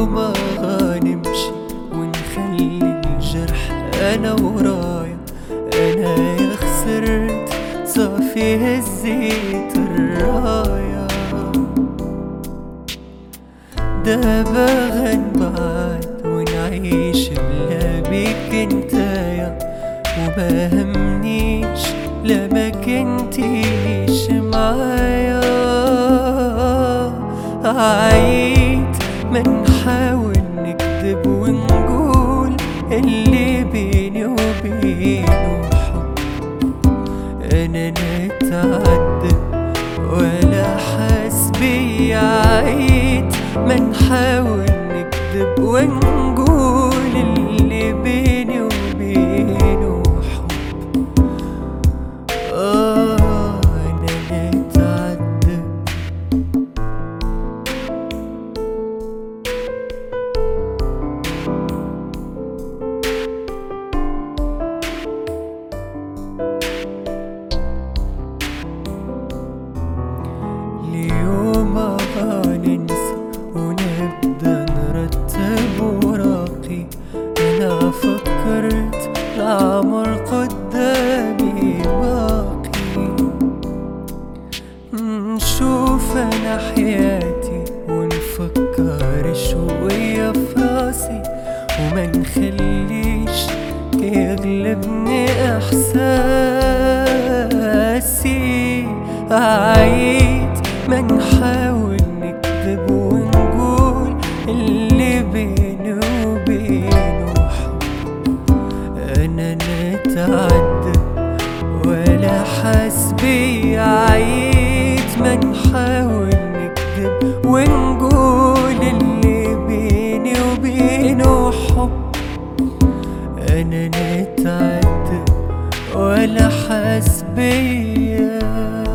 ما نمشي ونخلي الجرح أنا ورايا. أنا يا خسرت صافي هزيت الراية، دابا غنبعد ونعيش بلا بيك انتايا، وما همنيش لا ما كنتيش معايا. عيد ما نحاول نكذب ونقول اللي بيني وبينه حب. أنا نتعذب ولا حاس بيا، عيد ما نحاول نكذب ونقول اللي بيني وبينه حب. أنا نتعذب. اليوم ننسى ونبدأ نرتب وراقي. أنا فكرت العمر قدامي باقي، نشوف أنا حياتي ونفكر شوية في راسي، وما نخليش يغلبني إحساسي. عيد ما نحاول نكذب ونقول اللي بيني وبينه حب. أنا نتعذب ولا حاس بيا، عيد ما نحاول نكذب ونقول اللي بيني وبينه حب. أنا نتعذب ولا حاس بيا.